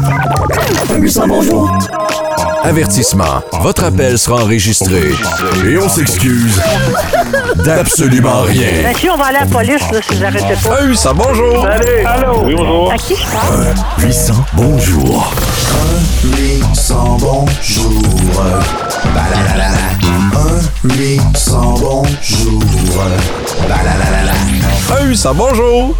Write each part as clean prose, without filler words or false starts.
Bonjour. Avertissement. Votre appel sera enregistré. Et on s'excuse d'absolument rien. Ben, si on va aller à la police, là, si vous arrêtez pas. 1-800 bonjour. Salut. Allô. Oui, bonjour. À qui je parle? 1-800 bonjour. 1-800 bonjour. 1-800 bonjour. 1-800 bonjour.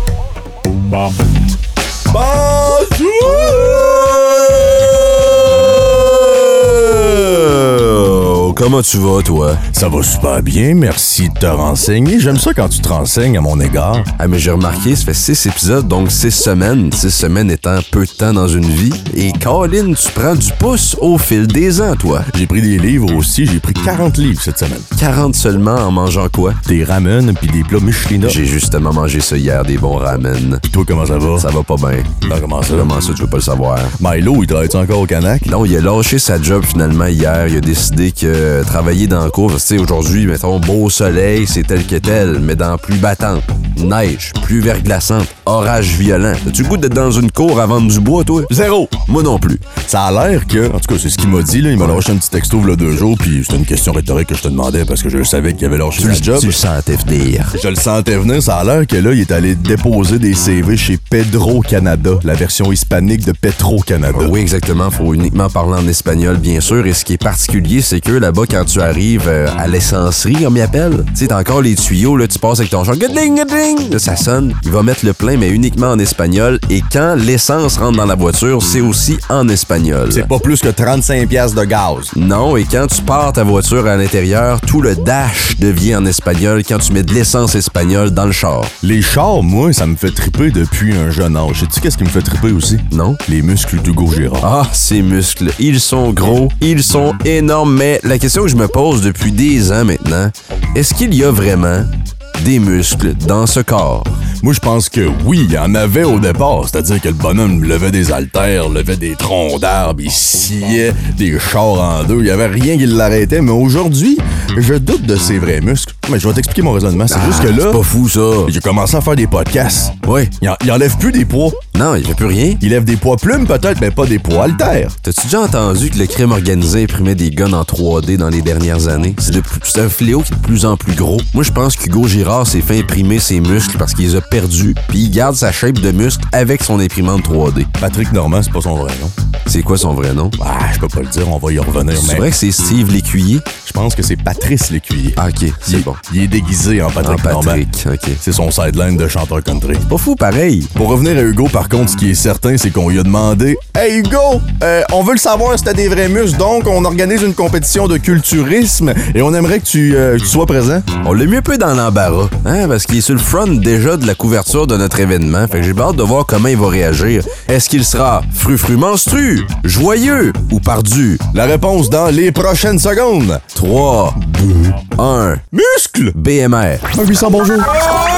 Comment tu vas, toi? Ça va super bien, merci de te renseigner. J'aime ça quand tu te renseignes à mon égard. Ah, mais j'ai remarqué, ça fait 6 épisodes, donc 6 semaines. 6 semaines étant peu de temps dans une vie. Et Colin, tu prends du pouce au fil des ans, toi. J'ai pris des livres aussi, j'ai pris 40 livres cette semaine. 40 seulement en mangeant quoi? Des ramen puis des plats Michelin. J'ai justement mangé ça hier, des bons ramen. Pis toi, comment ça va? Ça va pas bien. Non, comment ça? Comment ça, tu veux pas le savoir? Milo, il travaille-tu encore au Canac? Non, il a lâché sa job finalement hier. Il a décidé que travailler dans le cours, tu sais, aujourd'hui, mettons, beau soleil, c'est tel que tel, mais dans plus battante, neige, plus verglaçante, orage violent. As-tu le goût d'être dans une cour à vendre du bois, toi? Zéro! Moi non plus. Ça a l'air que, en tout cas, c'est ce qu'il m'a dit, là. Il m'a lâché un petit texto il y a 2 jours, puis c'était une question rhétorique que je te demandais parce que je savais qu'il avait lâché sa job. Tu le sentais venir. Je le sentais venir, ça a l'air que là, il est allé déposer des CV chez Petro-Canada, la version hispanique de Petro-Canada. Oui, exactement. Faut uniquement parler en espagnol, bien sûr. Et ce qui est particulier, c'est que là-bas, quand tu arrives à l'essencerie, comme ils appellent, tu sais, t'as encore les tuyaux, là, tu passes avec ton char, gadling, gadling, là, ça sonne. Il va mettre le plein, mais uniquement en espagnol. Et quand l'essence rentre dans la voiture, c'est aussi en espagnol. C'est pas plus que 35 piastres de gaz. Non, et quand tu pars ta voiture à l'intérieur, tout le dash devient en espagnol quand tu mets de l'essence espagnole dans le char. Les chars, moi, ça me fait triper depuis un jeune âge. Sais-tu qu'est-ce qui me fait triper aussi? Non? Les muscles d'Hugo Girard. Ah, ces muscles, ils sont gros, ils sont énormes, mais la question que je me pose depuis des ans maintenant, est-ce qu'il y a vraiment des muscles dans ce corps? Moi, je pense que oui, il y en avait au départ. C'est-à-dire que le bonhomme levait des haltères, levait des troncs d'arbres, il sciait des chars en deux. Il y avait rien qui l'arrêtait. Mais aujourd'hui, je doute de ses vrais muscles. Mais je vais t'expliquer mon raisonnement. C'est juste que là, c'est pas fou, ça. j'ai commencé à faire des podcasts. Oui. Il enlève plus des poids. Non, il fait plus rien. Il lève des poids plumes peut-être, mais pas des poids haltères. T'as-tu déjà entendu que le crime organisé imprimait des guns en 3D dans les dernières années? C'est un fléau qui est de plus en plus gros. Moi, je pense qu'Hugo Girard s'est fait imprimer ses muscles parce qu'il les a perdus, puis il garde sa shape de muscle avec son imprimante 3D. Patrick Normand, c'est pas son vrai nom. C'est quoi son vrai nom? Ah, je peux pas le dire, on va y revenir. C'est mais vrai que c'est Steve L'Écuyer? je pense que c'est Patrice L'Écuyer. Ah, OK, c'est bon. Il est déguisé en Patrick Normand. Patrick, OK. C'est son sideline de chanteur country. Pas fou, pareil. Pour revenir à Hugo, par contre, ce qui est certain, c'est qu'on lui a demandé « Hey Hugo, on veut le savoir si t'as des vrais muscles, donc on organise une compétition de culturisme et on aimerait que tu sois présent. » On l'a mis un peu dans l'embarras, hein, parce qu'il est sur le front déjà de la couverture de notre événement. Fait que j'ai hâte de voir comment il va réagir. Est-ce qu'il sera frufru menstru, joyeux ou pardu? La réponse dans les prochaines secondes. 3, 2, 1. Muscle! BMR. 800, bonjour. 800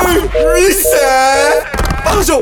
bonjour.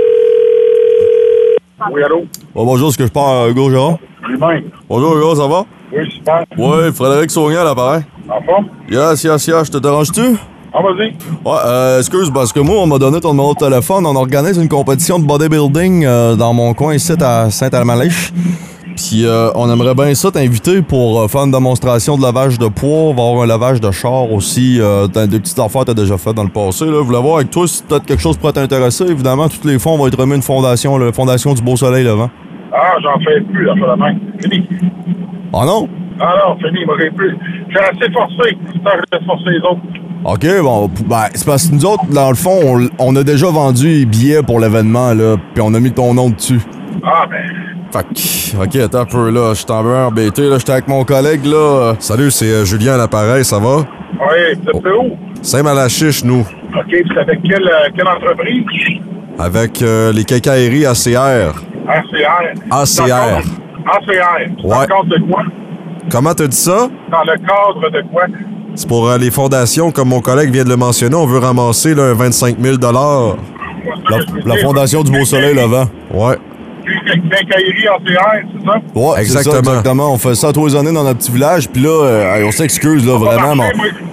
Oui, allô? Oh, bonjour, est-ce que je parle à Hugo Girard? Lui-même. Bonjour Hugo, ça va? Oui, super. Oui, Frédéric Saunier à l'appareil. En forme? Yes, je te dérange-tu? Ah, vas-y. Ouais, excuse, parce que moi, on m'a donné ton numéro de téléphone. On organise une compétition de bodybuilding dans mon coin ici à Saint-Almalèche. Puis on aimerait bien ça t'inviter pour faire une démonstration de lavage de poids. On va avoir un lavage de char aussi. T'as des petites affaires que t'as déjà faites dans le passé. Là. Je voulais voir avec toi si peut-être quelque chose pourrait t'intéresser. Évidemment, tous les fonds vont être remis à une fondation, la Fondation du Beau Soleil Levant. Ah, j'en fais plus, là, la main. Fini. Ah non? Ah non, fini, il m'aurait plus. J'ai assez forcé. Ça, je laisse forcer les autres. OK, bon, ben, c'est parce que nous autres, dans le fond, on a déjà vendu les billets pour l'événement, là, puis on a mis ton nom dessus. Ah, ben... OK, attends un peu, là, je suis un peu embêté, là, j'étais avec mon collègue, là. Salut, c'est Julien à l'appareil, ça va? Oui, vous êtes où? Saint-Malachiche, nous. OK, puis c'est avec quelle entreprise? Avec les quincailleries ACR. ACR. ACR. ACR. Dans Ouais. le cadre de quoi? Comment t'as dit ça? Dans le cadre de quoi? C'est pour les fondations, comme mon collègue vient de le mentionner, on veut ramasser là, un 25 000 la Fondation du Beau Soleil Levant. Ouais. Quincaillerie ACR, c'est ça? Ouais, exactement. On fait ça tous les années dans notre petit village, puis là, on s'excuse, là, vraiment.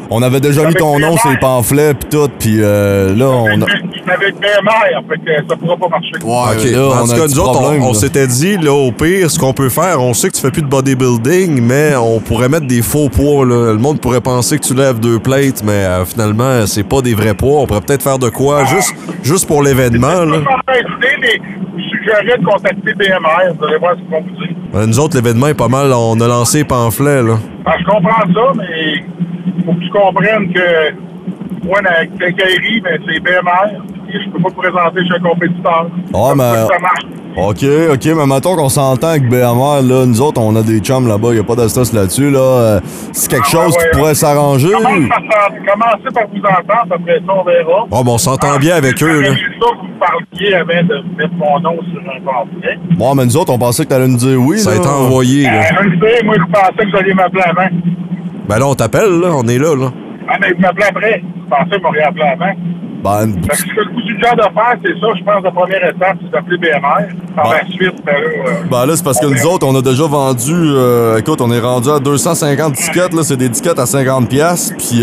On avait déjà mis ton nom sur les pamphlets pis tout, pis là, on a... Avec BMR, fait que ça pourra pas marcher. Ouais, OK. là, En on tout a cas, un petit nous autres, problème, on là. s'était dit, là, au pire, ce qu'on peut faire, on sait que tu fais plus de bodybuilding, mais on pourrait mettre des faux poids, là. Le monde pourrait penser que tu lèves 2 plates, mais finalement, c'est pas des vrais poids. On pourrait peut-être faire de quoi, juste pour l'événement, là. Je suggérerais de contacter BMR, vous allez voir ce qu'on vous dit. Nous autres, l'événement est pas mal. On a lancé les pamphlets, là. Je comprends ça, mais faut que tu comprennes que moi, la quincaillerie, ben, c'est BMR. Et je peux pas te présenter chez un compétiteur. Ah, mais... Ça marche. OK, mais mettons qu'on s'entend avec BMR, là, nous autres, on a des chums là-bas, y a pas d'astos là-dessus, là. C'est quelque chose qui pourrait s'arranger. Commencez par vous entendre, après ça, on verra. Oh, bon, on s'entend bien avec eux, là. C'est ça que vous parliez avant de mettre mon nom sur un pamphlet. Bon, mais nous autres, on pensait que t'allais nous dire oui, Ça a là. été envoyé, là. Je le sais, moi, je pensais que vous alliez m'appeler avant. Ben là, on t'appelle, là. On est là, là. Ah, mais vous m'appelez après. Je pensais que vous m'auriez appelé avant. Ben, Fait que ce que je vous suggère de faire, c'est ça, je pense, la première étape, c'est d'appeler BMR. Par la suite, ben là, c'est parce que nous autres, on a déjà vendu... écoute, on est rendu à 250 tickets, là. C'est des tickets à 50$. Puis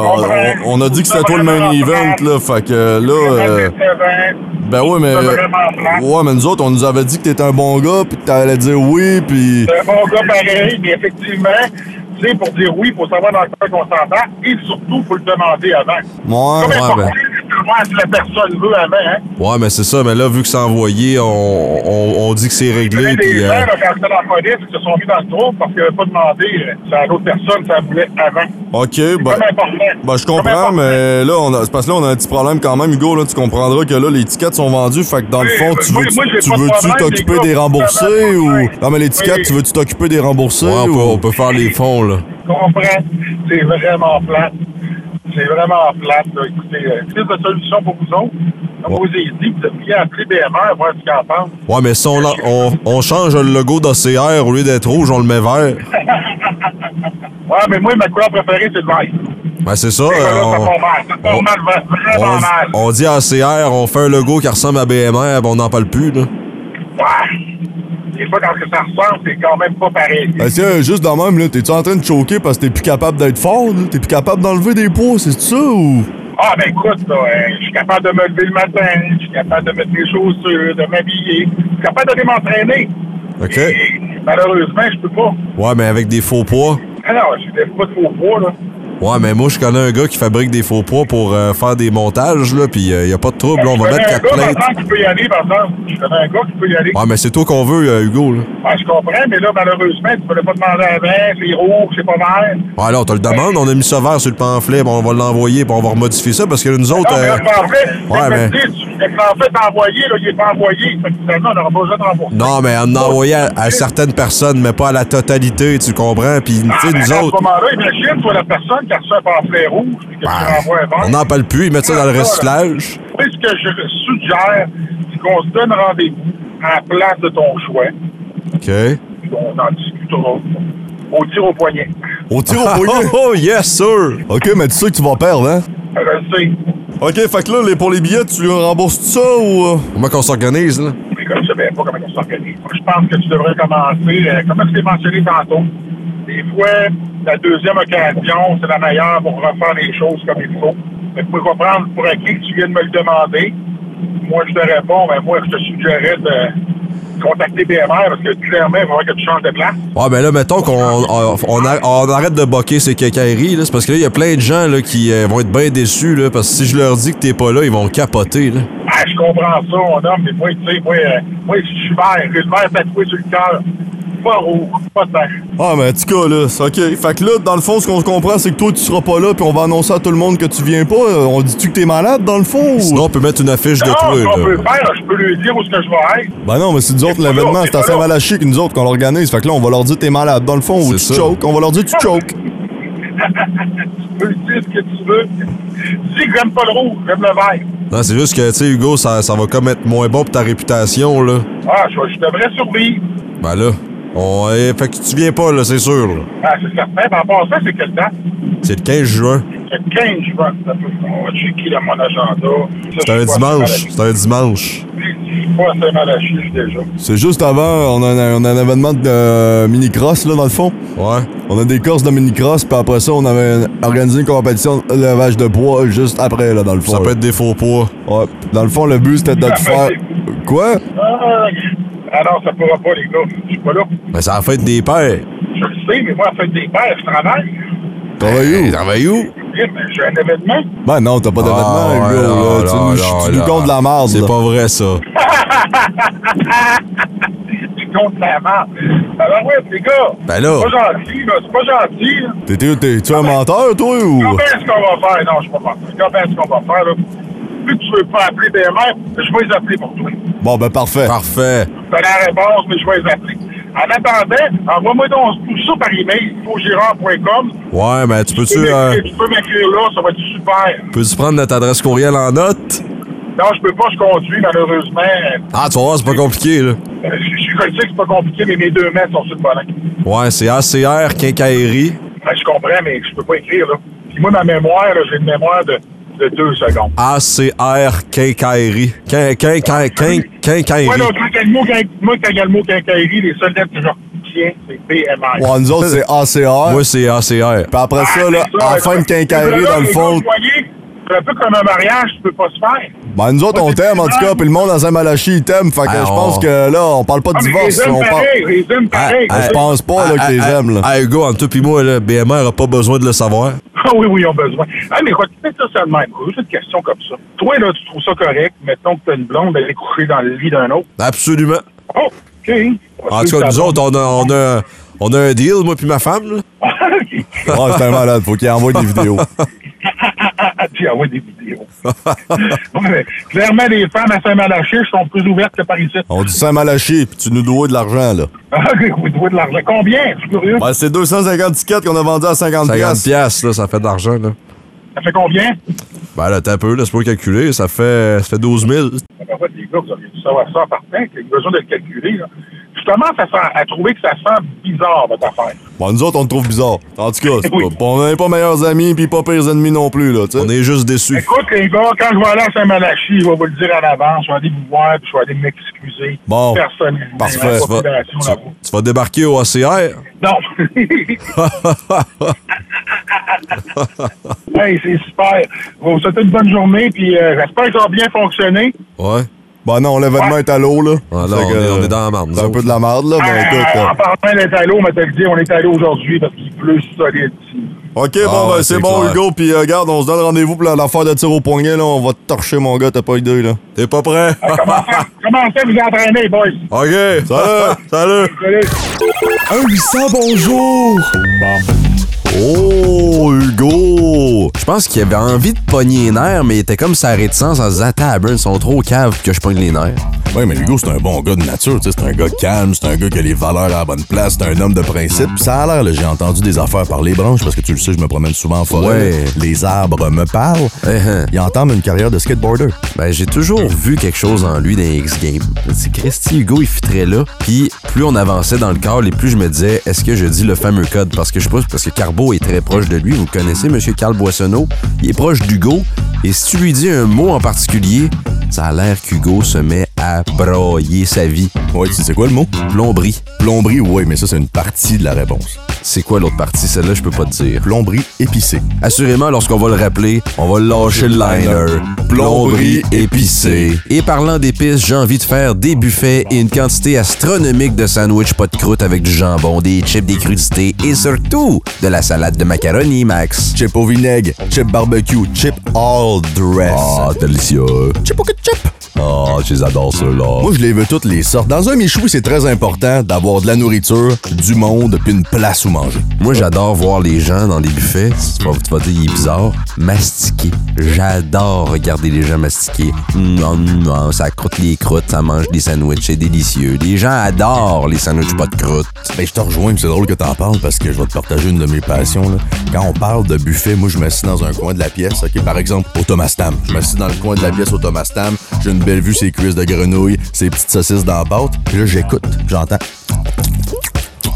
on a dit que c'était toi le main event, là. Fait que là... ben oui, mais... Ouais, mais nous autres, on nous avait dit que t'étais un bon gars, puis que t'allais dire oui, puis... C'est un bon gars pareil, mais effectivement, tu sais, pour dire oui, il faut savoir dans quoi on s'entend, et surtout, il faut le demander avant. Ouais, ben. Si la personne veut avant, hein. Ouais, mais c'est ça. Mais là, vu que c'est envoyé, on dit que c'est réglé. Il y a des Puis, gens, là, quand c'était dans la police, qui se sont mis dans le trou parce qu'ils n'avaient pas demandé à l'autre personne, ça voulait avant. OK, C'est ben... comme important. Ben, je comprends, mais là, c'est parce que là, on a un petit problème quand même, Hugo. Là, tu comprendras que là, les tickets sont vendus. Fait que dans le fond, tu moi, j'ai pas de veux-tu problème, t'occuper les gars, des remboursés vraiment, ou. ouais. Non, mais les tickets, Oui. tu veux-tu t'occuper des remboursés ouais, ou. on peut faire les fonds, là. Je comprends. C'est vraiment plate. C'est vraiment plate. Là. Écoutez, plus de solutions pour vous autres. Comme vous avez dit, vous devriez appeler BMR, voir ce qu'ils en pensent. Ouais, mais si on change le logo d'OCR, au lieu d'être rouge, on le met vert. Ouais, mais moi, ma couleur préférée, c'est le vert. Ben, c'est ça. Ça tombe mal. Ça tombe mal, vraiment mal. On dit à OCR, on fait un logo qui ressemble à BMR, ben on n'en parle plus, là. Ouais. Des fois, quand ça ressemble, c'est quand même pas pareil. Ben, tiens, juste dans même, là, t'es-tu en train de choquer parce que t'es plus capable d'être fort, là? T'es plus capable d'enlever des poids, c'est ça ou. Ah, ben écoute, là, je suis capable de me lever le matin, je suis capable de mettre mes chaussures, de m'habiller, je suis capable d'aller m'entraîner. OK? Et, malheureusement, je peux pas. Ouais, mais avec des faux poids. Ah non, je lève pas de faux poids, là. Ouais, mais moi, je connais un gars qui fabrique des faux poids pour faire des montages, là, pis y a pas de trouble, là, on va mettre 4 Je connais un plates. gars qui peut y aller, par exemple. Je connais un gars qui peut y aller. Ouais, mais c'est toi qu'on veut, Hugo, là. Ouais, je comprends, mais là, malheureusement, tu peux pas demander avant, c'est rouge, c'est pas vert. Ouais, là, on te le demande, on a mis ça vert sur le pamphlet, bon, on va l'envoyer, puis on va remodifier ça, parce que nous autres... Non, mais là, c'est en fait, ouais, mais... en fait, envoyé, là, il est pas envoyé. Fait que finalement, on n'aura pas besoin de rembourser. Non, mais on en a envoyé à certaines personnes, mais pas à la totalité, tu comprends? Puis, tu sais, nous À ce autres, moment-là, imagine, toi, la personne qui a reçu un pamphlet rouge, puis que tu renvoies un vert. on n'en parle plus, ils mettent ça dans le recyclage. Oui, ce que je suggère, c'est qu'on se donne rendez-vous à la place de ton choix. OK. Puis on en discutera au tir au poignet. Au tir au poignet? Oh, yes, sir! OK, mais tu sais que tu vas perdre, hein? Je le sais. OK, fait que là, pour les billets, tu lui rembourses tout ça ou. Comment qu'on s'organise, là? Mais comme je ne sais pas comment on s'organise. Moi, je pense que tu devrais commencer, comme je l'ai mentionné tantôt, des fois, la deuxième occasion, c'est la meilleure pour refaire les choses comme il faut. Mais pour comprendre pour acquis que tu viens de me le demander, moi, je te réponds, mais moi, je te suggérerais de contacter BMR parce que clairement, il va falloir que tu changes de place. Ouais, ben là, mettons on arrête de boquer ces quincailleries, là. C'est parce que là, il y a plein de gens, là, qui vont être bien déçus, là, parce que si je leur dis que t'es pas là, ils vont capoter, là. Ah, je comprends ça, mon homme, mais moi, tu sais, moi, je suis vert, j'ai le vert tatoué sur le cœur. Pas rouge, pas de vert. Ah, mais en tout cas, là, c'est OK. Fait que là, dans le fond, ce qu'on comprend, c'est que toi, tu seras pas là, puis on va annoncer à tout le monde que tu viens pas. On dit-tu que t'es malade, dans le fond? Ou... Sinon, on peut mettre une affiche de Non, toi, ce qu'on peut là. faire, je peux lui dire où est-ce que je vais être. Ben non, mais c'est nous autres, C'est pas l'événement, là, c'est c'est à pas là. Saint-Malachie que nous autres qu'on l'organise. Fait que là, on va leur dire que t'es malade, dans le fond, ou tu C'est ça. choques. On va leur dire que tu choques. Tu peux lui dire ce que tu veux. Dis que j'aime pas le rouge, j'aime le vert. Non, c'est juste que, tu sais, Hugo, ça va comme être moins bon pour ta réputation, là. Ah, je devrais survivre. Ben là, fait que tu viens pas, là, c'est sûr, là. Ah, c'est certain. Par rapport à ça, c'est quelle date? C'est le 15 juin. C'est le 15 juin. On va checker dans mon agenda. Ça, C'est un je sais pas, dimanche. c'est C'est un dimanche. le Je suis pas assez mal à chier déjà. C'est juste avant, on a un événement de mini-cross, là, dans le fond. Ouais. On a des courses de mini-cross, puis après ça, on avait organisé une compétition de lavage de poids juste après, là, dans le fond. Ça peut être des faux poids. Ouais. Dans le fond, le but, c'était de te faire... Quoi? Ah non, ça pourra pas, les gars. Je suis pas là. Mais ça a fait des pères. Je le sais, mais moi, en fait des pères, je travaille. Travaille où? Mais j'ai un événement. Ben non, t'as pas d'événement, Ah, gars. ouais, là. Tu nous comptes de la merde, C'est là. pas vrai, ça. Tu comptes la merde. Alors ouais, les gars. Ben là. C'est pas gentil, là. C'est pas gentil, là. T'es-tu un menteur, toi, ou? Quand est-ce qu'on va faire? Non, je suis pas menteur. Quand est-ce qu'on va faire, là? Vu que tu veux pas appeler BMR, je vais les appeler pour toi. Bon, ben parfait. Parfait. T'as la réponse, mais je vais les appeler. En attendant, envoie-moi donc tout ça par email, infogérant.com. Ouais, mais tu Tu peux-tu peux m'écrire là, ça va être super. peux-tu prendre notre adresse courriel en note? Non, je peux pas, je conduis, malheureusement. Ah, tu vas voir, c'est pas compliqué, là. Je suis connu que c'est pas compliqué, mais mes 2 mètres sont sur le volant. Ouais, c'est ACR Quincaillerie. Ben, je comprends, mais je peux pas écrire, là. Puis moi, ma mémoire, là, j'ai une mémoire de 2 secondes. ACR Quincaillerie. Quincaillerie. Ouais, donc, quand il y a le mot quincaillerie, les seules lettres que je retiens, c'est BMR. Ouais, nous autres, c'est ACR. Moi, c'est ACR. Puis après ça, là, à la fin de quincaillerie, dans le fond... C'est un peu comme un mariage, tu peux pas se faire. Ben, nous autres, on t'aime, en tout cas, puis le monde dans Saint-Malachie, il t'aime. Fait que je pense que là, on parle pas de Ah, mais divorce. les aime On parle... pareil, les aime pareil. Je pense pas là, que les aime, là. Hey, Hugo, entre toi pis moi, là, BMR a pas besoin de le savoir. Ah oui, ils ont besoin. Ah, mais quoi, tu fais ça de même. Juste une question comme ça. Toi, là, tu trouves ça correct, mettons que t'as une blonde, elle est couchée dans le lit d'un autre. Absolument. Oh, OK. En tout cas, nous autres, on a un deal, moi puis ma femme, là. OK. Ouais, c'est un malade. Faut qu'il envoie des vidéos. Tu envoies des vidéos. Ouais, mais clairement, les femmes à Saint-Malachie sont plus ouvertes que par ici. On dit Saint-Malachie, puis tu nous dois de l'argent, là. Ah, oui, tu vois de l'argent. Combien? Je suis curieux. Ben, c'est 250 tickets qu'on a vendus à 50 50 piastres, là, ça fait de l'argent, là. Ça fait combien? Ben là, t'as un peu, laisse-moi calculer, ça fait 12 000. En fait, les gars, vous auriez dû savoir ça en partant, qu'il y a besoin de le calculer, là. Je commence à trouver que ça sent bizarre, votre affaire. Bon, nous autres, on le trouve bizarre. En tout cas, c'est Oui. pas, on n'est pas meilleurs amis, puis pas pires ennemis non plus, là, tu sais. On est juste déçus. Écoute, les gars, quand je vais aller à Saint-Malachie, je vais vous le dire en avance. Je vais aller vous voir, puis je vais aller m'excuser. Bon. Personnellement. Parfait. La Tu vas, population, tu- là-bas. tu vas débarquer au ACR? Non. Hey, c'est super. Je vais vous souhaiter une bonne journée, puis j'espère que ça va bien fonctionner. Ouais. Ben non, l'événement est à l'eau, là. Ah, là, Fait que, on est dans la marde, nous C'est un peu autres. de la merde, là, mais écoute... En parlant d'être à l'eau, on m'a te le dit, on est allé aujourd'hui parce qu'il pleut solide ici. OK, Ah, bon, ben ouais, c'est c'est bon, clair. Hugo, puis regarde, on se donne rendez-vous pour l'affaire de tir au poignet, là. On va te torcher, mon gars, t'as pas idée, là. T'es pas prêt? Commencez à vous entraîner, boys. OK. Salut. Salut. Salut. 1-800 bonjour. Oh, Hugo! Je pense qu'il avait envie de pogner les nerfs, mais il était comme sa réticence en se disant, Taburn, ils sont trop caves que je pogne les nerfs. Ouais, mais Hugo, c'est un bon gars de nature, tu sais. C'est un gars calme, c'est un gars qui a les valeurs à la bonne place, c'est un homme de principe. Puis ça a l'air, là, j'ai entendu des affaires par les branches, parce que tu le sais, je me promène souvent en forêt. Ouais. là. Les arbres me parlent. Il entame une carrière de skateboarder. Ben, j'ai toujours vu quelque chose en lui dans les X-Games. C'est Christy Hugo, il fitrait là. Puis plus on avançait dans le call, et plus je me disais, est-ce que je dis le fameux code? Parce que je sais pas, parce que Carbo est très proche de lui. Vous connaissez, Monsieur Carl Boissonneau. Il est proche d'Hugo. Et si tu lui dis un mot en particulier, ça a l'air qu'Hugo se met à broyer sa vie. Ouais, tu sais, c'est quoi le mot? Plomberie. Plomberie, ouais, mais ça, c'est une partie de la réponse. C'est quoi l'autre partie? Celle-là, je peux pas te dire. Plomberie épicée. Assurément, lorsqu'on va le rappeler, on va lâcher le liner. Plomberie épicée. Et parlant d'épices, j'ai envie de faire des buffets et une quantité astronomique de sandwich pas de croûte avec du jambon, des chips, des crudités et surtout de la salade de macaroni, Max. Chip au vinaigre, chip barbecue, chip all dress. Ah, délicieux. Chip au ketchup. Ah, je les adore ceux-là. Moi, je les veux toutes les sortes. Dans un méchoui, c'est très important d'avoir de la nourriture, du monde, puis une place où manger. Moi, j'adore voir les gens dans des buffets. Tu vas dire, il est bizarre. Mastiquer. J'adore regarder les gens mastiquer. Ça croûte les croûtes, ça mange des sandwichs, c'est délicieux. Les gens adorent les sandwichs pas de croûte. Ben, je te rejoins, puis c'est drôle que t'en parles parce que je vais te partager une de mes passions. Là. Quand on parle de buffet, moi, je m'assis dans un coin de la pièce. OK, par exemple, au Thomas Tam. Je m'assis dans le coin de la pièce au Thomas Tam. J'ai une belle vue, ses cuisses de grenouille, ses petites saucisses dans la pâte. Puis là, j'écoute, j'entends. Puis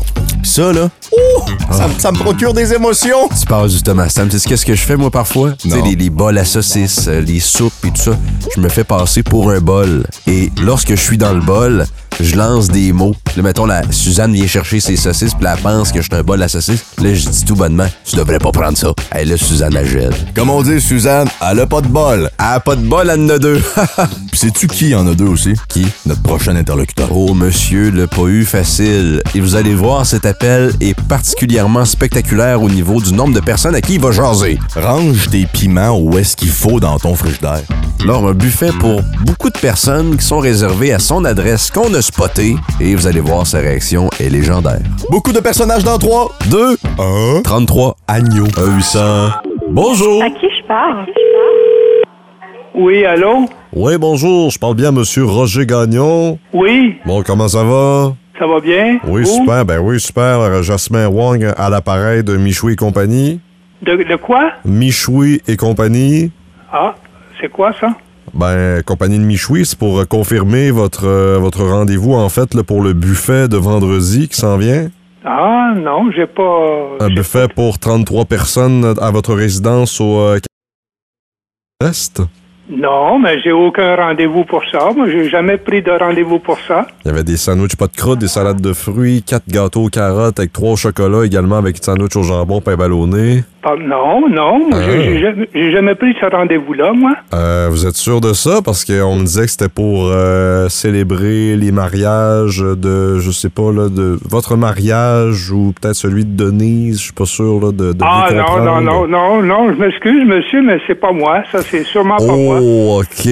Ça, là, ça me procure des émotions. Tu parles justement, Sam. Tu sais qu'est-ce que je fais, moi, parfois? Tu sais, Non. les bols à saucisses, les soupes et tout ça, je me fais passer pour un bol. Et lorsque je suis dans le bol, je lance des mots. Là, mettons, Suzanne vient chercher ses saucisses, puis elle pense que je suis un bol à saucisses. Là, je dis tout bonnement, tu devrais pas prendre ça. Hey, là, Suzanne, elle gèle. Comme on dit, Suzanne, elle a pas de bol. Elle a pas de bol, elle en a deux. Puis sais-tu qui en a deux aussi? Qui? Notre prochain interlocuteur. Oh, monsieur, le pas eu facile. Et vous allez voir, cet appel est particulièrement spectaculaire au niveau du nombre de personnes à qui il va jaser. Range tes piments où est-ce qu'il faut dans ton frigidaire. Alors, un buffet pour beaucoup de personnes qui sont réservées à son adresse qu'on a spoté. Et vous allez voir, sa réaction est légendaire. Beaucoup de personnages dans 3, 2, 1. 33 Agneau. 800. Bonjour. À qui je parle? Oui, allô? Oui, bonjour, je parle bien à Monsieur Roger Gagnon. Oui, Bon, comment ça va? ça va bien? Oui, Vous? super, ben oui, super. Jasmin Wang à l'appareil de Michoui et compagnie. De quoi? Michoui et compagnie. Ah, c'est quoi ça? Ben, compagnie de Michoui, c'est pour confirmer votre rendez-vous, en fait, là, pour le buffet de vendredi qui s'en vient. Ah, non, j'ai pas... Un buffet pour 33 personnes à votre résidence au Est. Non, mais j'ai aucun rendez-vous pour ça. Moi, j'ai jamais pris de rendez-vous pour ça. Il y avait des sandwichs pas de croûte, des salades de fruits, 4 gâteaux aux carottes avec 3 au chocolat également avec sandwich au jambon, pain ballonné. Ah, non, moi, j'ai jamais pris ce rendez-vous-là, moi. Vous êtes sûr de ça? Parce qu'on me disait que c'était pour célébrer les mariages de, je sais pas, là, de votre mariage ou peut-être celui de Denise. Je suis pas sûr là, de Ah, bien comprendre. non, je m'excuse, monsieur, mais c'est pas moi. Ça, c'est sûrement pas moi. Oh, OK.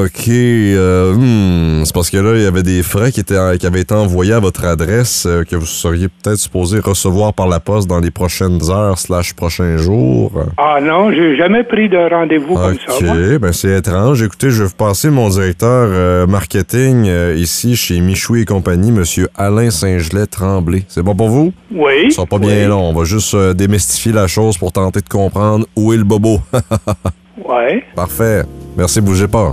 C'est parce que là, il y avait des frais qui avaient été envoyés à votre adresse que vous seriez peut-être supposé recevoir par la poste dans les prochaines heures / prochains jours. Ah, non, j'ai jamais pris de rendez-vous comme ça, moi. OK, ben c'est étrange. Écoutez, je vais vous passer mon directeur marketing ici chez Michoui et compagnie, Monsieur Alain Saint-Gelais-Tremblay. C'est bon pour vous? Oui. Ça sera pas bien long. On va juste démystifier la chose pour tenter de comprendre où est le bobo. Ouais. Parfait. Merci, bougez pas.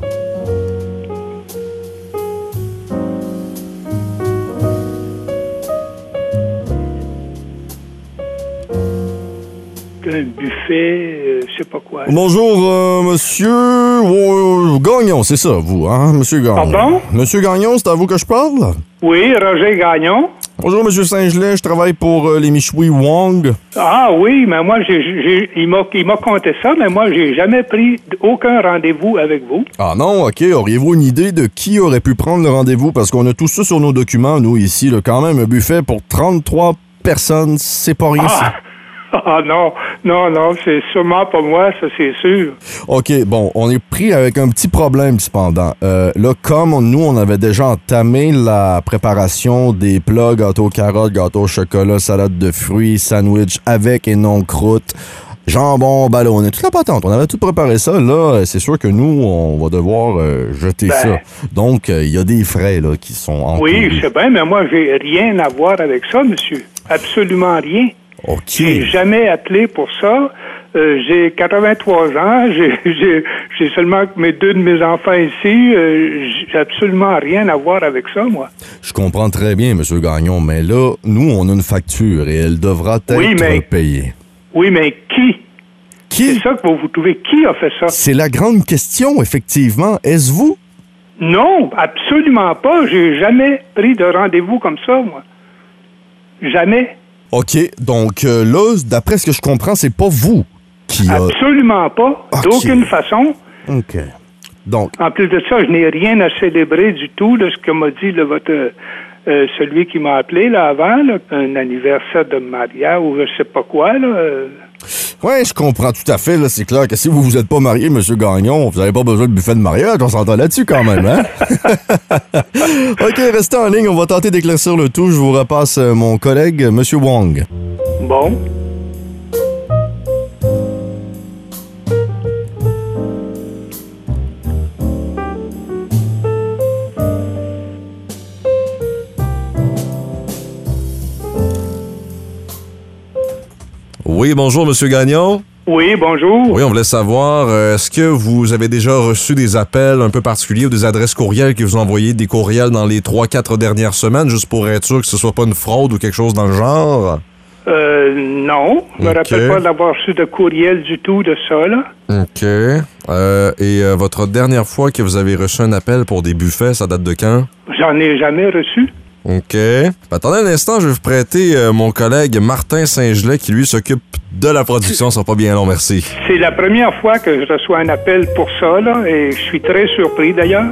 Un buffet, je sais pas quoi. Bonjour, monsieur Gagnon, c'est ça, vous, hein, monsieur Gagnon? Pardon? Monsieur Gagnon, c'est à vous que je parle? Oui, Roger Gagnon. Bonjour, monsieur Saint-Gelais, je travaille pour les Michoui Wang. Ah oui, mais moi, il m'a compté ça, mais moi, j'ai jamais pris aucun rendez-vous avec vous. Ah non, OK, auriez-vous une idée de qui aurait pu prendre le rendez-vous? Parce qu'on a tout ça sur nos documents, nous, ici, là, quand même, un buffet pour 33 personnes, c'est pas rien, ça. Ah non, c'est sûrement pas moi, ça c'est sûr. OK, bon, on est pris avec un petit problème cependant. Là, comme nous, on avait déjà entamé la préparation des plats, gâteau aux carottes, gâteau au chocolat, salade de fruits, sandwich avec et non croûte, jambon ballonné, toute la patente. On avait tout préparé ça. Là, c'est sûr que nous, on va devoir jeter ça. Donc, il y a des frais là qui sont en Oui, je sais bien, mais moi, j'ai rien à voir avec ça, monsieur. Absolument rien. OK. J'ai jamais appelé pour ça. J'ai 83 ans. J'ai seulement deux de mes enfants ici. J'ai absolument rien à voir avec ça, moi. Je comprends très bien, monsieur Gagnon, mais là, nous, on a une facture et elle devra être payée. Oui, mais qui? Qui? C'est ça que vous trouvez. Qui a fait ça? C'est la grande question, effectivement. Est-ce vous? Non, absolument pas. J'ai jamais pris de rendez-vous comme ça, moi. Jamais. OK, donc là, d'après ce que je comprends, c'est pas vous qui a... Absolument pas. OK. D'aucune façon. OK. Donc... En plus de ça, je n'ai rien à célébrer du tout de ce que m'a dit celui qui m'a appelé là avant, là, un anniversaire de mariage ou je sais pas quoi, là. Ouais, je comprends tout à fait, là. C'est clair que si vous êtes pas marié, monsieur Gagnon, vous n'avez pas besoin de buffet de mariage, on s'entend là-dessus quand même, hein? OK, restez en ligne, on va tenter d'éclaircir le tout. Je vous repasse mon collègue, monsieur Wang. Bon. Oui, bonjour, Monsieur Gagnon. Oui, bonjour. Oui, on voulait savoir, est-ce que vous avez déjà reçu des appels un peu particuliers ou des adresses courriels qui vous ont envoyé des courriels dans les 3-4 dernières semaines, juste pour être sûr que ce soit pas une fraude ou quelque chose dans le genre? Non. Je me rappelle pas d'avoir reçu de courriel du tout de ça, là. OK. Et votre dernière fois que vous avez reçu un appel pour des buffets, ça date de quand? J'en ai jamais reçu. OK. Attendez un instant, je vais vous prêter mon collègue Martin Saint-Gelais qui, lui, s'occupe de la production. Ça sera pas bien long, merci. C'est la première fois que je reçois un appel pour ça, là, et je suis très surpris, d'ailleurs.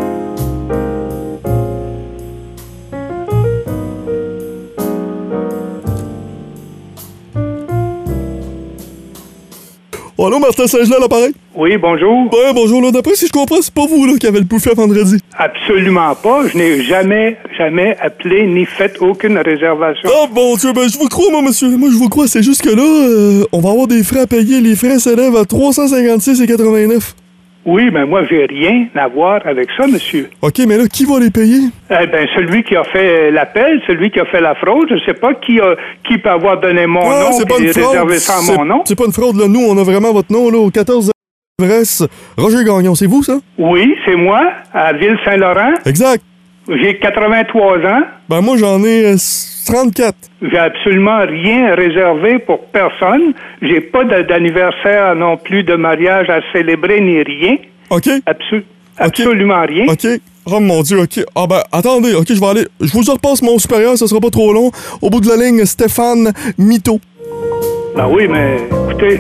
Oh, allô, Martin Saint-Gelais, à l'appareil? Oui, bonjour. Ouais, bonjour, là. D'après si je comprends, c'est pas vous, là, qui avez le buffet vendredi. Absolument pas. Je n'ai jamais appelé ni fait aucune réservation. Oh, mon Dieu, ben, je vous crois, moi, monsieur. Moi, je vous crois. C'est juste que là, on va avoir des frais à payer. Les frais s'élèvent à 356,89. Oui, mais moi, j'ai rien à voir avec ça, monsieur. OK, mais là, qui va les payer? Eh bien, celui qui a fait l'appel, celui qui a fait la fraude, je sais pas qui peut avoir donné mon nom et réservé ça à mon nom. C'est pas une fraude, là. Nous, on a vraiment votre nom, là, au 14 Everest. Roger Gagnon, c'est vous, ça? Oui, c'est moi, à Ville-Saint-Laurent. Exact. J'ai 83 ans. Ben, moi, j'en ai 34. J'ai absolument rien réservé pour personne. J'ai pas d'anniversaire non plus de mariage à célébrer ni rien. OK. Absolument rien. OK. Oh mon Dieu, OK. Ah ben, attendez, OK, je vais aller. Je vous repasse mon supérieur, ça sera pas trop long. Au bout de la ligne, Stéphane Mito. Ben oui, mais écoutez.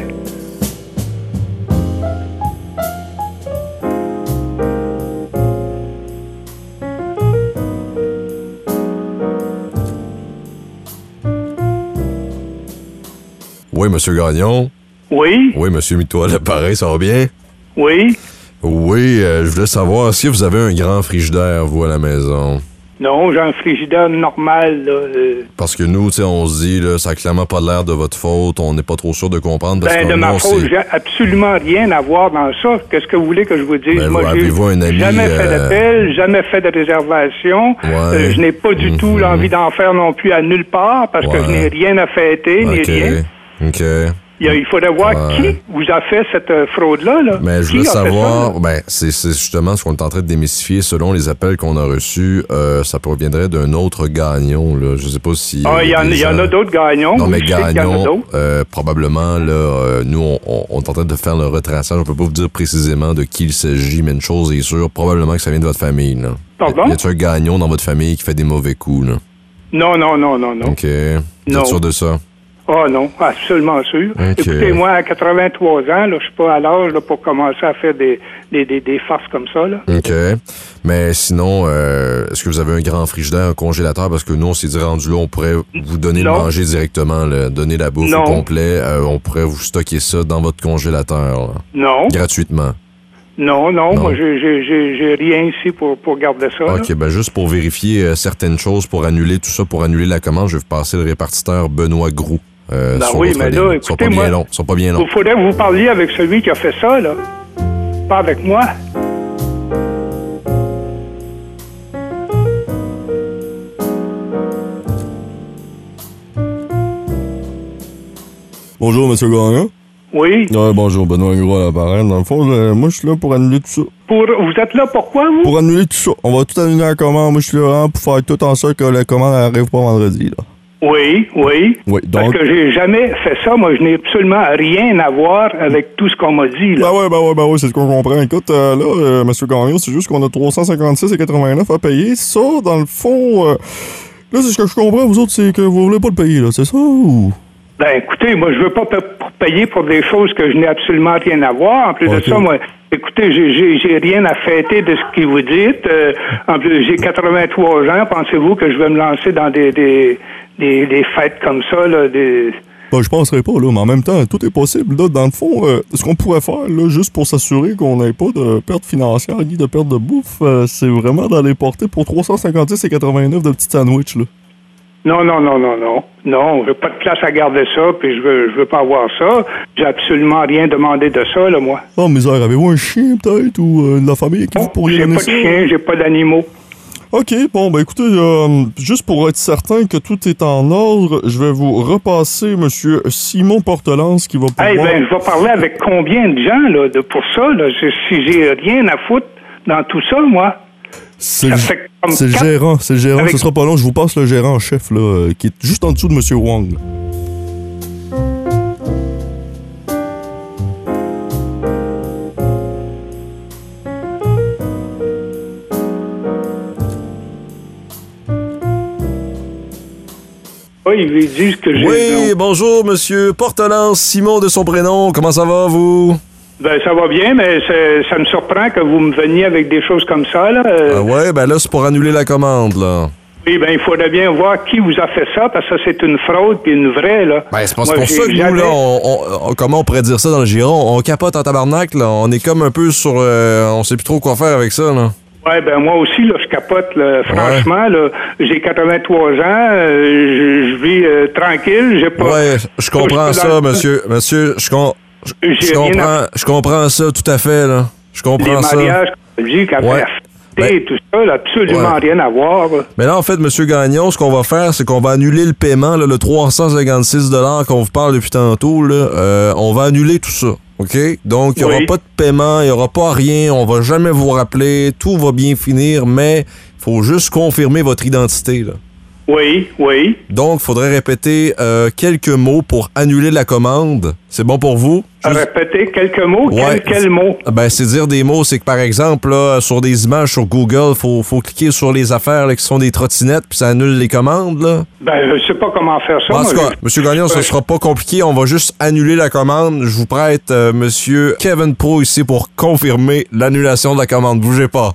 Oui, Monsieur Gagnon. Oui. Oui, Monsieur Mito à l'appareil, ça va bien? Oui. Oui, je voulais savoir si vous avez un grand frigidaire, vous, à la maison. Non, j'ai un frigidaire normal, là. Parce que nous, tu sais, on se dit, là, ça a clairement pas l'air de votre faute, on n'est pas trop sûr de comprendre. Parce de ma faute, j'ai absolument rien à voir dans ça. Qu'est-ce que vous voulez que je vous dise? Ben, moi, j'ai jamais fait d'appel, jamais fait de réservation. Ouais. Je n'ai pas du tout l'envie d'en faire non plus à nulle part, parce que je n'ai rien à fêter, ni rien. OK. Il faudrait voir qui vous a fait cette fraude-là. Là. Mais je voulais savoir, c'est justement ce qu'on est en train de démystifier. Selon les appels qu'on a reçus, ça proviendrait d'un autre Gagnon. Là. Je sais pas si... il y en a d'autres Gagnons. Non, mais oui, Gagnon, probablement, là, nous, on est en train de faire le retraçage. On peut pas vous dire précisément de qui il s'agit, mais une chose est sûre, probablement que ça vient de votre famille. Là. Pardon? Y a-t-il un Gagnon dans votre famille qui fait des mauvais coups? Là? Non. OK. Vous êtes sûr de ça? Ah non, absolument sûr. Okay. Écoutez, moi, à 83 ans, là, je suis pas à l'âge là, pour commencer à faire des farces comme ça. Là. OK. Mais sinon, est-ce que vous avez un grand frigidaire, un congélateur? Parce que nous, on s'est dit, rendu là, on pourrait vous donner le manger directement, là, donner la bouffe au complet. On pourrait vous stocker ça dans votre congélateur. Là, non. Gratuitement. Non, moi, j'ai rien ici pour garder ça. OK, là. Ben juste pour vérifier certaines choses, pour annuler tout ça, pour annuler la commande, je vais vous passer le répartiteur Benoît Groux. Oui, mais là, écoutez, moi, ils sont pas bien longs. Il faudrait que vous parliez avec celui qui a fait ça, là. Pas avec moi. Bonjour, Monsieur Gagnon. Oui. Bonjour, Benoît Gros à l'appareil. Dans le fond, moi, je suis là pour annuler tout ça. Vous êtes là pourquoi, vous? Pour annuler tout ça. On va tout annuler la commande. Moi, je suis là pour faire tout en sorte que la commande n'arrive pas vendredi, là. Oui. Donc... Parce que j'ai jamais fait ça. Moi, je n'ai absolument rien à voir avec tout ce qu'on m'a dit, là. Ben ouais, c'est ce qu'on comprend. Écoute, là, M. Gagnon, c'est juste qu'on a 356,89 à payer. Ça, dans le fond, là, c'est ce que je comprends, vous autres, c'est que vous voulez pas le payer, là, c'est ça, ou... Ben, écoutez, moi, je veux pas payer pour des choses que je n'ai absolument rien à voir. En plus de ça, moi, écoutez, j'ai rien à fêter de ce que vous dites. En plus, j'ai 83 ans. Pensez-vous que je vais me lancer dans des fêtes comme ça, là, Ben, je penserais pas, là, mais en même temps, tout est possible, là. Dans le fond, ce qu'on pourrait faire, là, juste pour s'assurer qu'on n'ait pas de perte financière ni de perte de bouffe, c'est vraiment d'aller porter pour 356,89 de petits sandwichs, là. Non, je veux pas de place à garder ça, puis je veux pas avoir ça. J'ai absolument rien demandé de ça, là, moi. Oh, misère, avez-vous un chien, peut-être, ou de la famille qui vous pourriez donner ça? J'ai pas de chien, j'ai pas d'animaux. OK, bon, ben écoutez, juste pour être certain que tout est en ordre, je vais vous repasser M. Simon Portelance qui va pouvoir... je vais parler avec combien de gens là, pour ça? Là, si j'ai rien à foutre dans tout ça, moi... C'est le gérant, ce sera pas long, je vous passe le gérant en chef, là, qui est juste en dessous de M. Wong. Oui, ils disent que j'ai... Oui, bonjour, monsieur Portelance, Simon de son prénom. Comment ça va, vous? Ben, ça va bien, mais ça me surprend que vous me veniez avec des choses comme ça, là. Ouais, ben là, c'est pour annuler la commande, là. Oui, ben, il faudrait bien voir qui vous a fait ça, parce que ça, c'est une fraude puis une vraie, là. Ben, c'est pas pour ça que nous, là, comment on pourrait dire ça dans le giron? On capote en tabarnak, là. On est comme un peu sur... on sait plus trop quoi faire avec ça, là. Ouais, ben moi aussi, là, je capote, là, franchement, là, j'ai 83 ans, je vis tranquille, j'ai pas... Ouais, je comprends ça, monsieur, je comprends ça tout à fait, là. Je comprends ça. Les mariages, tout ça, là, absolument rien à voir. Mais là, en fait, monsieur Gagnon, ce qu'on va faire, c'est qu'on va annuler le paiement, là, le 356 $ qu'on vous parle depuis tantôt, là, on va annuler tout ça. OK? Donc, il n'y aura pas de paiement, il n'y aura pas rien, on va jamais vous rappeler, tout va bien finir, mais il faut juste confirmer votre identité, là. Oui. Donc, il faudrait répéter quelques mots pour annuler la commande. C'est bon pour vous? Répéter quelques mots? Ouais. Quels mots? Ben, c'est dire des mots. C'est que, par exemple, là, sur des images sur Google, faut cliquer sur les affaires là, qui sont des trottinettes, puis ça annule les commandes, là. Ben, je sais pas comment faire ça. En tout cas, M. Gagnon, ça sera pas compliqué. On va juste annuler la commande. Je vous prête M. Kevin Pro ici pour confirmer l'annulation de la commande. Bougez pas.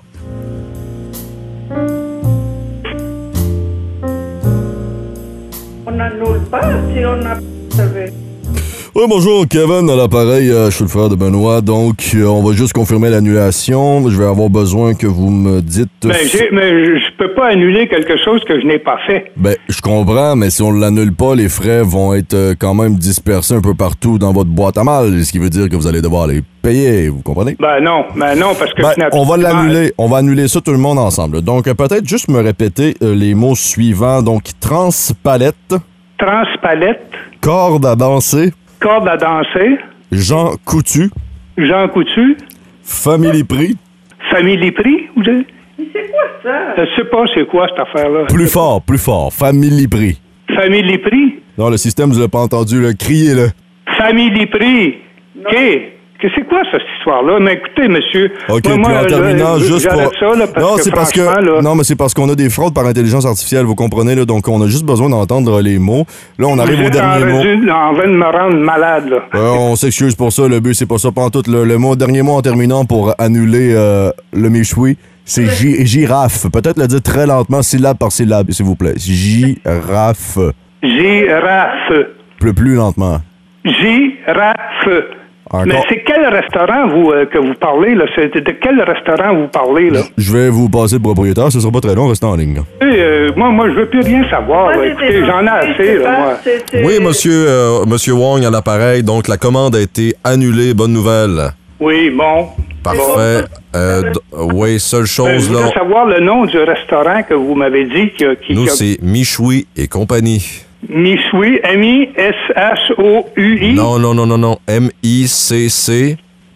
On n'annule pas si on a servi. Oui, bonjour, Kevin à l'appareil, je suis le frère de Benoît, donc on va juste confirmer l'annulation. Je vais avoir besoin que vous me dites... Mais je peux pas annuler quelque chose que je n'ai pas fait. Ben, je comprends, mais si on l'annule pas, les frais vont être quand même dispersés un peu partout dans votre boîte à mal, ce qui veut dire que vous allez devoir les payer, vous comprenez? Ben non, parce que... on va l'annuler, on va annuler ça tout le monde ensemble. Donc, peut-être juste me répéter les mots suivants. Donc, transpalette. Transpalette. Corde à danser. Corde à danser. Jean Coutu. Jean Coutu. Family Prix. Family Prix, vous savez? C'est quoi ça? Je sais pas c'est quoi cette affaire-là. Plus fort. Family Prix. Family Prix? Non, le système, vous l'avez pas entendu, là. Criez-le. Family Prix. OK. C'est quoi cette histoire-là? Mais écoutez, monsieur... OK, puis en terminant, juste pour... Ça, là, Non, mais c'est parce qu'on a des fraudes par intelligence artificielle, vous comprenez, là, donc on a juste besoin d'entendre les mots. Là, on arrive au dernier mot. On va me rendre malade, là. On s'excuse pour ça, le but, c'est pas ça pantoute. Le dernier mot en terminant pour annuler le méchoui, c'est girafe. Peut-être le dire très lentement, syllabe par syllabe, s'il vous plaît. Girafe. Girafe. Plus lentement. Girafe. Encore. Mais c'est quel restaurant que vous parlez, là? C'est de quel restaurant vous parlez, là? Je vais vous passer le propriétaire, ce sera pas très long, restez en ligne. Moi, je veux plus rien savoir. Écoutez, j'en ai assez, là, moi. Oui, monsieur Wong à l'appareil, donc la commande a été annulée, bonne nouvelle. Oui, bon. Parfait. Oui, seule chose, je voudrais savoir le nom du restaurant que vous m'avez dit Nous, c'est Michoui et compagnie. Michoui, M-I-S-H-O-U-I? Non. M-I-C-C.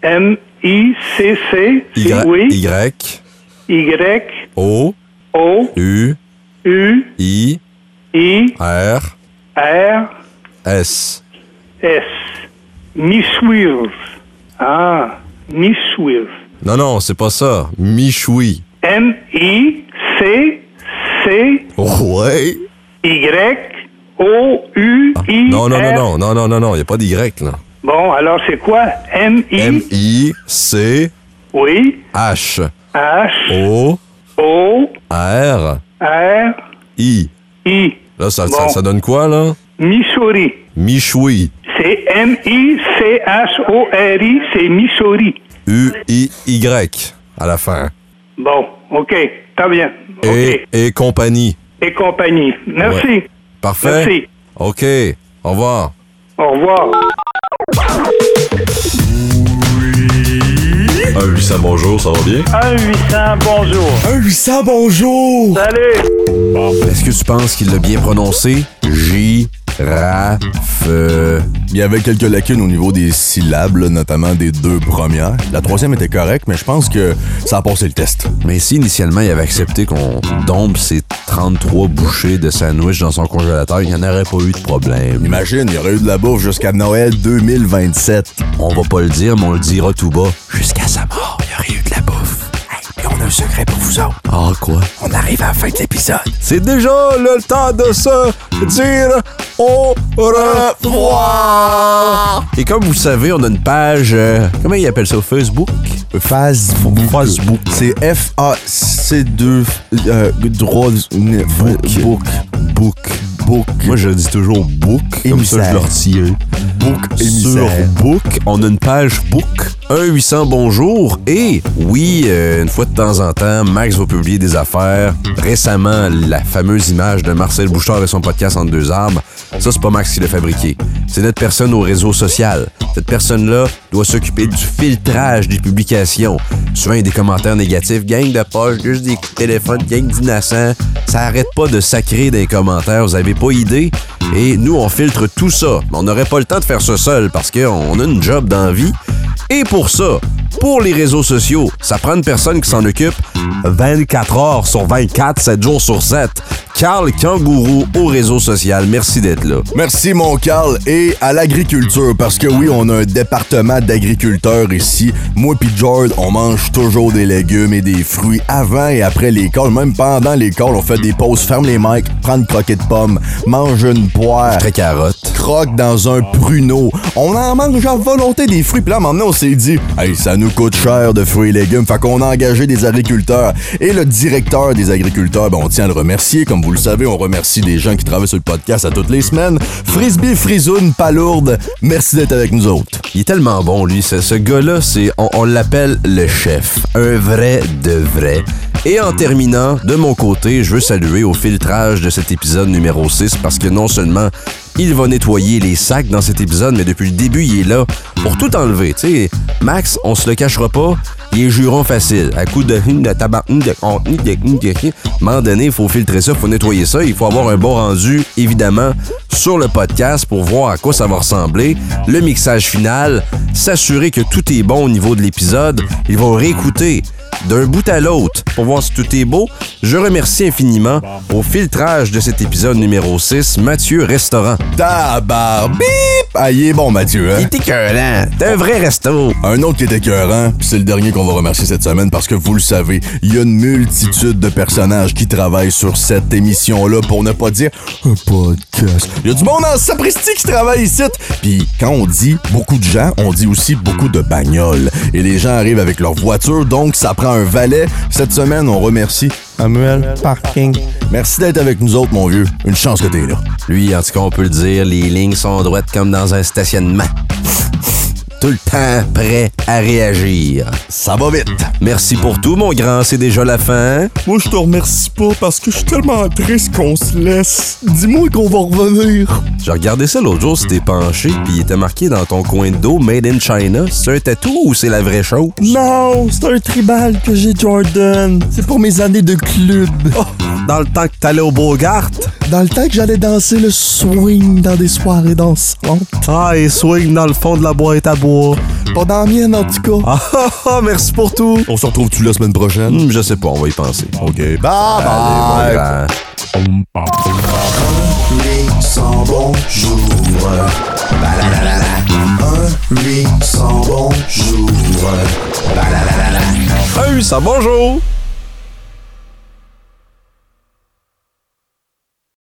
M-I-C-C. Y. Y. O. U. I. R. S. Michoui. Ah, Michoui. Non, c'est pas ça. Michoui. M-I-C-C. Ouais. Y-O-U-I. Non, il n'y a pas d'Y, là. Bon, alors c'est quoi? M-I-C. Oui. H. O. R. I. Là, ça donne quoi, là? Missouri. Michoui. C'est M-I-C-H-O-R-I, c'est Missouri. U-I-Y à la fin. Bon, OK, très bien. Okay. Et compagnie. Et compagnie. Merci. Ouais. Parfait. Merci. OK. Au revoir. Au revoir. Oui. 1-800 bonjour, ça va bien? 1-800 bonjour. 1-800 bonjour! Salut! Est-ce que tu penses qu'il l'a bien prononcé? Girafe. Il y avait quelques lacunes au niveau des syllabes, là, notamment des 2 premières. La 3e était correcte, mais je pense que ça a passé le test. Mais si initialement il avait accepté qu'on dompe ses 33 bouchées de sandwich dans son congélateur, il n'y en aurait pas eu de problème. Imagine, il y aurait eu de la bouffe jusqu'à Noël 2027. On va pas le dire, mais on le dira tout bas. Jusqu'à sa mort, il y aurait eu de la bouffe. Et on a un secret pour vous autres. Ah, quoi? On arrive à la fin de l'épisode. C'est déjà le temps de se dire au revoir. Et comme vous savez, on a une page... comment ils appellent ça? Facebook? Facebook. C'est F-A-C-2... Book. Moi, je dis toujours book. Comme ça, je leur tire. Book Sur Book, on a une page Book. 1-800 bonjour. Et oui, une fois de temps en temps, Max va publier des affaires. Récemment, la fameuse image de Marcel Bouchard et son podcast Entre deux arbres, ça, c'est pas Max qui l'a fabriqué. C'est notre personne au réseau social. Cette personne-là doit s'occuper du filtrage des publications. Souvent, il y a des commentaires négatifs. Gang de poches, juste des coups de téléphone, gang d'innocents. Ça arrête pas de sacrer des commentaires. Vous avez pas idée? Et nous, on filtre tout ça. On n'aurait pas le temps de faire ça seul parce qu'on a une job dans la vie. Et pour ça, pour les réseaux sociaux, ça prend une personne qui s'en occupe 24 heures sur 24, 7 jours sur 7. Carl Kangourou au réseau social. Merci d'être là. Merci, mon Carl. Et à l'agriculture, parce que oui, on a un département d'agriculteurs ici. Moi pis George, on mange toujours des légumes et des fruits avant et après l'école. Même pendant l'école, on fait des pauses, ferme les mics, prend une croquette de pomme, mange une poire. Très carotte. Croque dans un pruneau. On en mange à volonté des fruits. Puis là, maintenant, on s'est dit, hey, ça nous coûte cher de fruits et légumes. Fait qu'on a engagé des agriculteurs. Et le directeur des agriculteurs, ben, on tient à le remercier. Comme vous le savez, on remercie des gens qui travaillent sur le podcast à toutes les semaines. Frisbee, Frisoun, Palourde, merci d'être avec nous autres. Il est tellement bon, lui. Ce gars-là, on l'appelle le chef. Un vrai de vrai. Et en terminant, de mon côté, je veux saluer au filtrage de cet épisode numéro 6 parce que non seulement il va nettoyer les sacs dans cet épisode, mais depuis le début, il est là pour tout enlever. Tu sais, Max, on se le cachera pas, il est juron facile. À coup de tabac, à un moment donné, il faut filtrer ça, il faut nettoyer ça, il faut avoir un bon rendu, évidemment, sur le podcast pour voir à quoi ça va ressembler. Le mixage final, s'assurer que tout est bon au niveau de l'épisode. Il va réécouter d'un bout à l'autre pour voir si tout est beau. Je remercie infiniment au filtrage de cet épisode numéro 6, Mathieu Restaurant. Bip! Ah, il est bon, Mathieu, hein? Il est écœurant. T'es un vrai resto. Un autre qui est écœurant, puis c'est le dernier qu'on va remercier cette semaine parce que vous le savez, il y a une multitude de personnages qui travaillent sur cette émission-là pour ne pas dire un podcast. Il y a du monde en sapristi qui travaille ici. Puis quand on dit beaucoup de gens, on dit aussi beaucoup de bagnoles. Et les gens arrivent avec leur voiture, donc ça prend un valet. Cette semaine, on remercie Samuel Parking. Merci d'être avec nous autres, mon vieux. Une chance que t'es là. Lui, en tout cas, on peut le dire, les lignes sont droites comme dans un stationnement. Tout le temps prêt à réagir. Ça va vite. Merci pour tout, mon grand. C'est déjà la fin. Moi, je te remercie pas parce que je suis tellement triste qu'on se laisse. Dis-moi qu'on va revenir. J'ai regardé ça l'autre jour, c'était penché, puis il était marqué dans ton coin de dos Made in China. C'est un tatou ou c'est la vraie chose? Non, c'est un tribal que j'ai, Jordan. C'est pour mes années de club. Oh, dans le temps que t'allais au Bogart? Dans le temps que j'allais danser le swing dans des soirées dansantes. Ah, et swing dans le fond de la boîte à bois. Pas dans la mienne, en tout cas. Ah, merci pour tout. On se retrouve-tu la semaine prochaine? Je sais pas, on va y penser. OK, bye bye. Sans bonjour. 1-800 bonjour. 1-800 bonjour.